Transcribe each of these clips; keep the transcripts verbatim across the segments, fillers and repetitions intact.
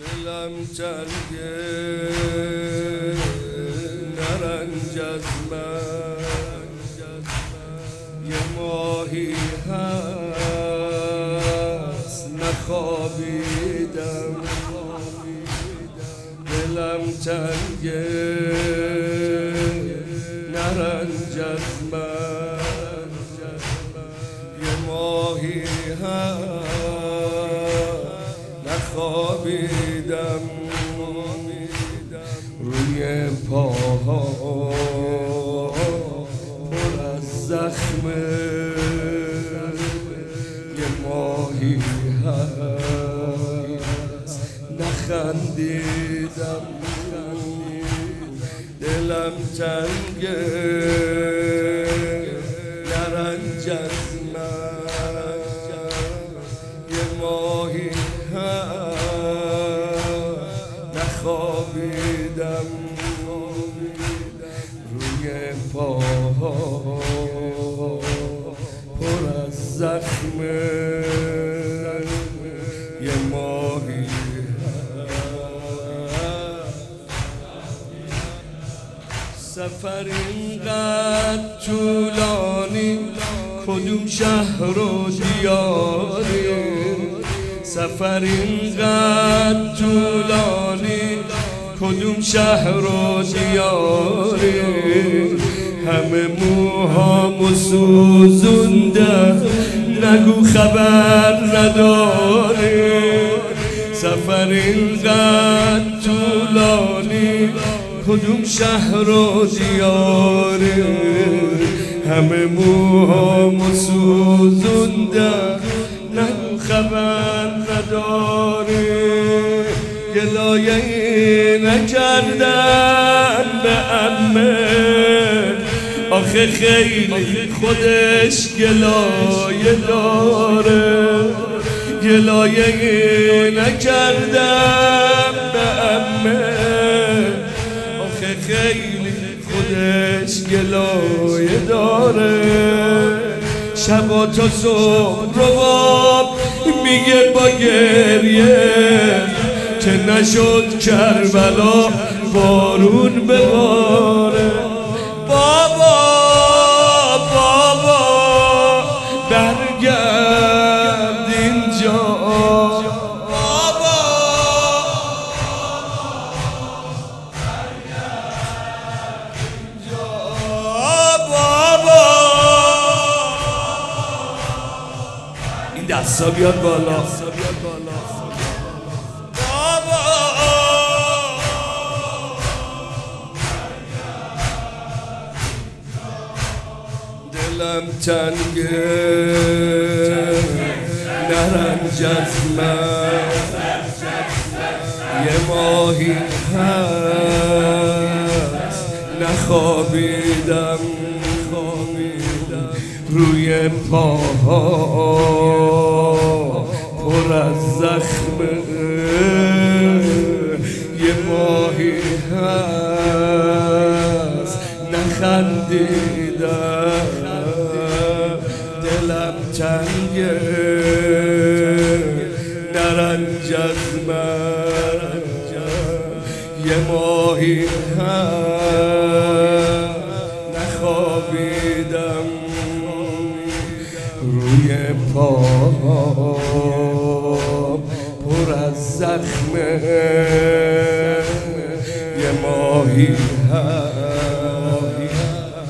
دلم تنگه نرنج از من، یه ماهی هست نخوابیدم. دلم تنگه نرنج از من، یه ماهی هست نخوابیدم. روی پاها پر از زخمه، یه ماهی هست نخندیدم. دلم تنگه نرنج از من، یه ماهی هست نخوابیدم. روی پاها پر از زخمه، یه ماهی سفر اینقدر طولانی، کدوم شهر و دیاری. سفر اینقدر طولانی، کدوم شهر و دیاری. همه موهامو سوزونده، نگو خبر نداری. سفر اینقدر طولانی، کدوم شهر و دیاری. همه موهامو سوزونده، نگو خبر نداری. گلایه نکردن به عمه، آخه خیلی خودش گلایه داره. گلایه نکردن به عمه، آخه خیلی خودش گلایه داره. شبا تا صبح رواب میگه با گریه، که نشد کربلا بارون بباره. بابا بابا برگرد اینجا، بابا برگرد اینجا. بابا این دستا بیاد بالا. دلم تنگه نرنج از من، یه ماهی هست نخوابیدم. روی پاها پر از زخمه، یه ماهی هست نخندیدم. دلم تنگه نرنج از من، یه ماهی هست نخوابیدم. روی پاها پر از زخمه، یه ماهی هست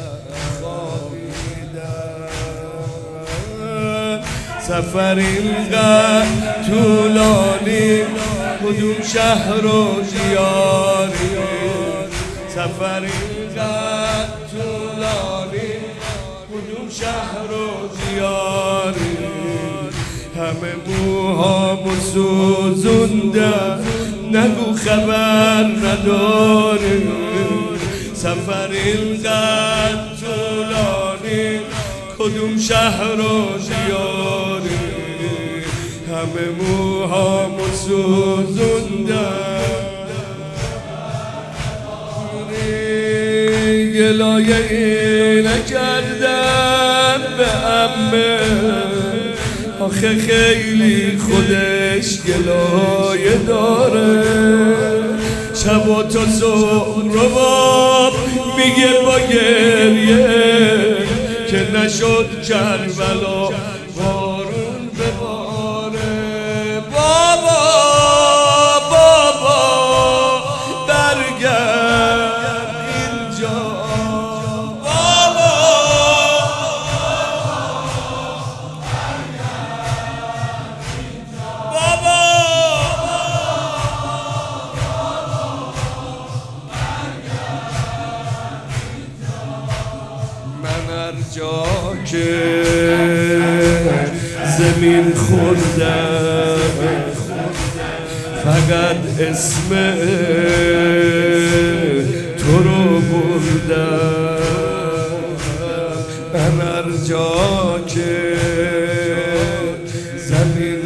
خوابیدم. سفر اینقدر طولانی، کدوم شهر و دیاری. سفر اینقدر طولانی، کدوم شهر و دیاری. همه موهامو سوزونده، نگو خبر نداری. سفر اینقدر طولانی، کدوم شهر و دیاری. همه موهامو سوزونده، گلایه نکردم به عمه، آخه خیلی خودش خودش گلایه داره، شب تا صبح رباب میگه با گریه که نشد کربلا بارون بباره. بابا بابا برگرد اینجا، بابا بابا من هر جا که زمین خوردم فقط اسم تو رو بردم. من هر جا که زمین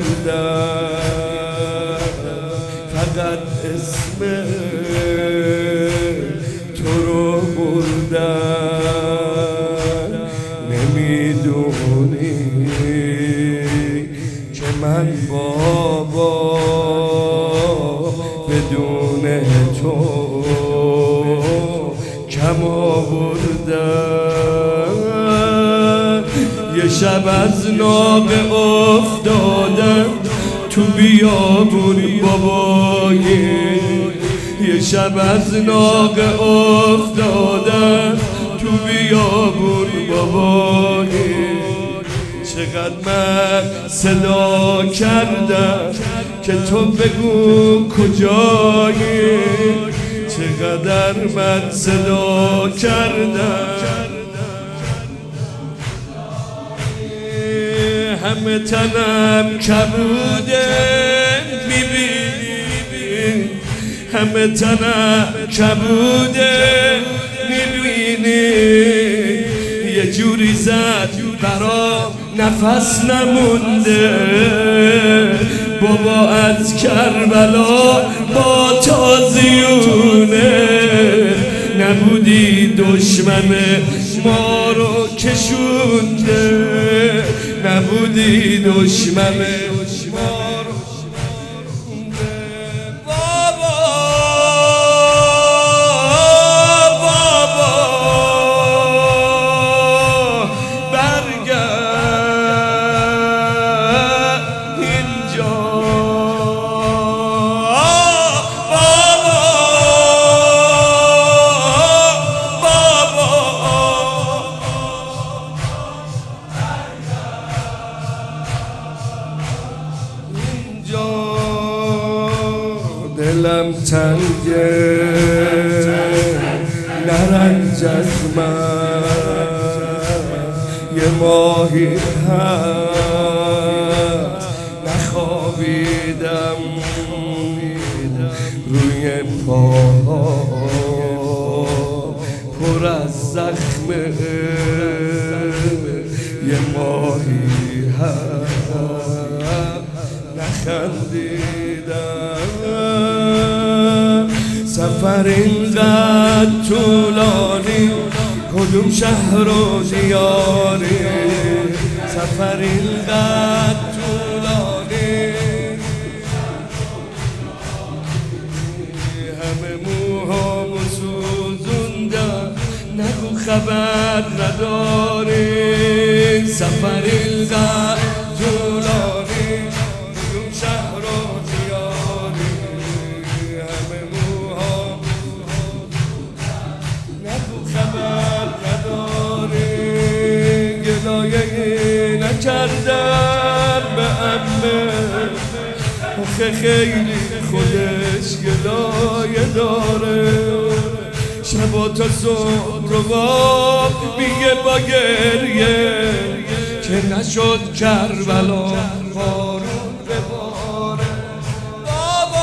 خوردم فقط اسم تو رو بردم. نمیدونی که من بابا بدون تو کم آوردم. یه شب از ناقه افتادم تو بیابون بابایی، یه شب از ناقه افتادم تو بیابون بابایی. چقدر من صدا کردم که تو بگو کجایی، چقدر من صدا کردم. همه تنم کبوده میبینی، همه تنم کبوده میبینی. یه جوری زد برام نفس نمونده، بابا از کربلا با تازیونه. نبودی دشمن ما رو کشونده، نبودی دشمن ما رو کشونده. بابا بابا برگرد اینجا، بابا بابا اینجا. دلم تنگه نرنج از من، یه ماهی هست نخوابیدم روی پاها پر از زخمه. یه ماهی هست نخندیدم. سفر اینقدر طولانی کدوم شهر و دیاری، سفر اینقدر طولانی همه موهامو سوزوندم نگو خبر نداری. سفر اینقدر طولانی کدوم شهر و دیاری، همه موهامو نگو خبر نداری. گلایه نکردم به عمه، آخه خیلی خودش گلایه داره. شبا تا صبح رباب میگه با گریه که نشد کربلا بارون بباره. بابا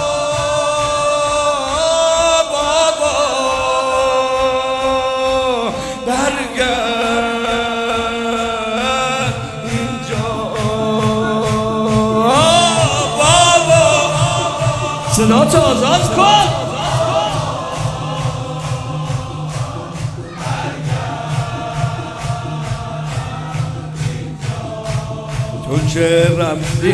بابا برگرد اینجا، بابا صداتو آزاد کن. تو که رفتی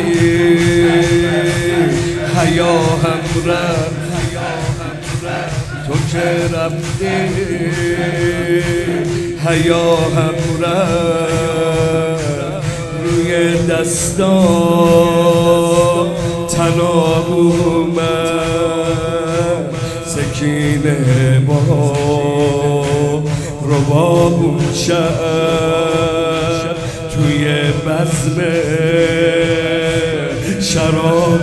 حیا هم رفت، تو که رفتی حیا هم رفت، روی دستا تناب اومد، سکینه با رباب شد توی بزم شراب،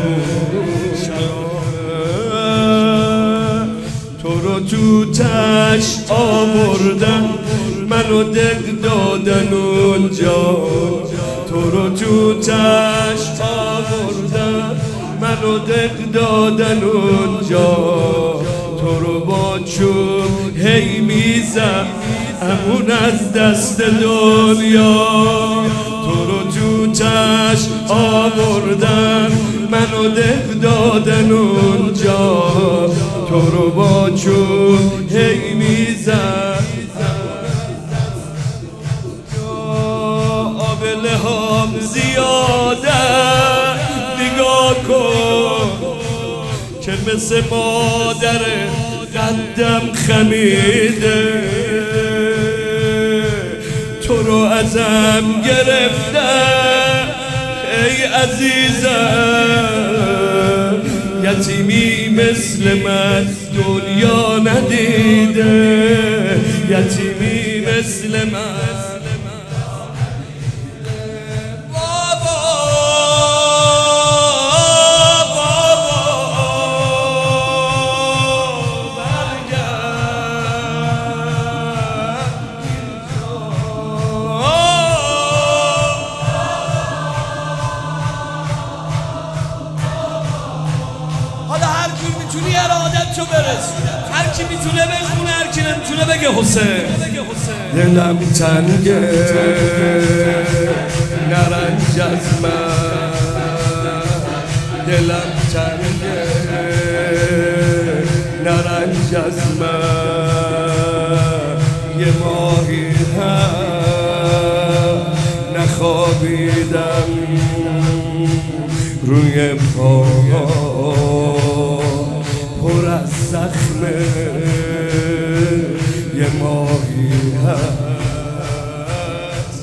تو رو تو تشت آوردن منو دق دادن اونجا، تو رو تو تشت آوردن منو دق دادن اونجا، تو رو با چوب هی میزم امون از دست دنیا، تو رو تو تشت آوردن منو دق دادن اونجا، تو رو با چوب هی میزم آبله هم زیاده نگاه کن که مثل مادر قدم خمیده، تو رو ازم گرفته ای عزیزم، یتیمی مثل من دنیا ندیده، یتیمی مثل من میتونی ارادت رو برسونه، هر کی میتونه بخونه، هر کی نمیتونه بگه حسین. دلم تنگه نرنج از من، دلم تنگه نرنج از من، یه ماهی هم نخوابیدم روی پاها پر از زخمه، یه ماهی هست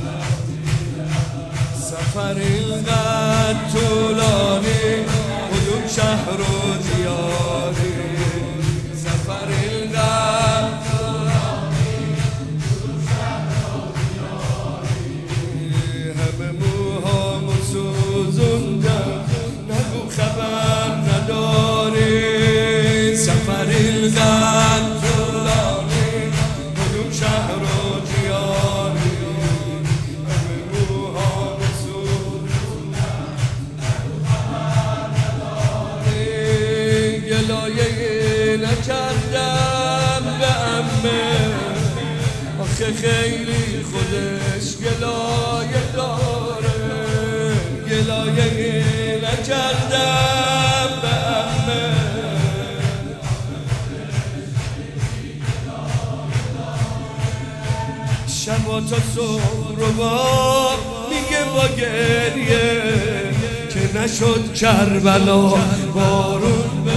سفر اینقدر طولانی، کدوم شهر و دیاری، سفر اینقدر طولانی، کدوم شهر و دیاری، همه موهامو سوزوندم نگو خبر نداری، سفر اینقدر طولانی، کدوم شهر و دیاری، همه موهامو سوزوندم نگو خبر نداری، گلایه نکردم به عمه، آخه خیلی خودش گلایه داره، گلایه نکردم به عمه، شبا تا صبح رو با میگه با گریه که نشد کربلا بارون